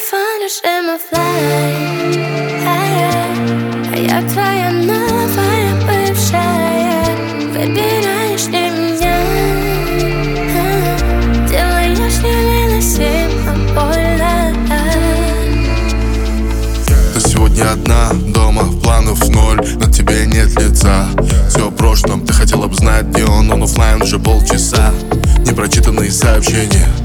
телефон решим оффлайн, а я твоя новая бывшая. Выбираешь ли меня, делаешь невыносимо больно. Ты сегодня одна, дома, планов ноль, на тебе нет лица. Все в прошлом, ты хотела бы знать, где он оффлайн уже полчаса. Непрочитанные сообщения,